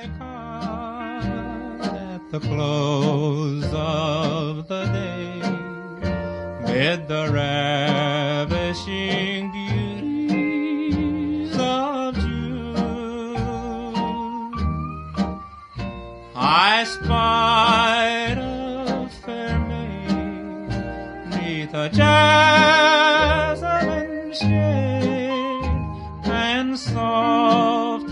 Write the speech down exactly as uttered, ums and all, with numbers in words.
I caught at the close of the day, mid the ravishing beauties of June, I spied a fair maid neath a jasmine shade, and soft